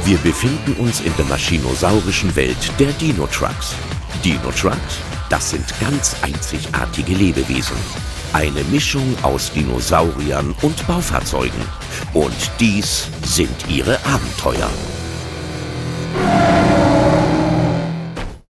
Wir befinden uns in der maschinosaurischen Welt der Dino-Trucks. Dino-Trucks, das sind ganz einzigartige Lebewesen. Eine Mischung aus Dinosauriern und Baufahrzeugen. Und dies sind ihre Abenteuer.